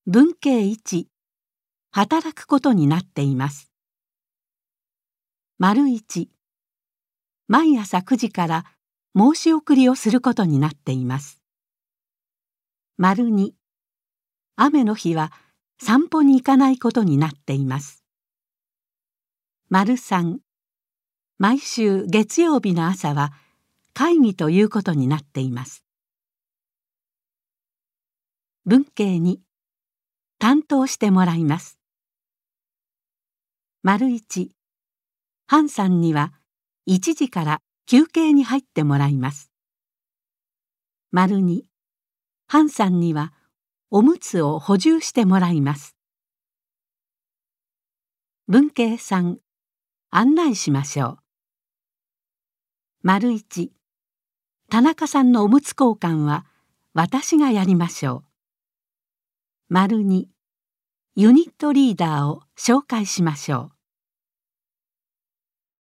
文系1、働くことになっています。丸1、毎朝9時から申し送りをすることになっています。丸2、雨の日は散歩に行かないことになっています。丸3、毎週月曜日の朝は会議ということになっています。文系2、担当してもらいます。丸1、ハンさんには1時から休憩に入ってもらいます。丸2、ハンさんにはおむつを補充してもらいます。文系3、案内しましょう。丸1、田中さんのおむつ交換は私がやりましょう。丸2、ユニットリーダーを紹介しましょう。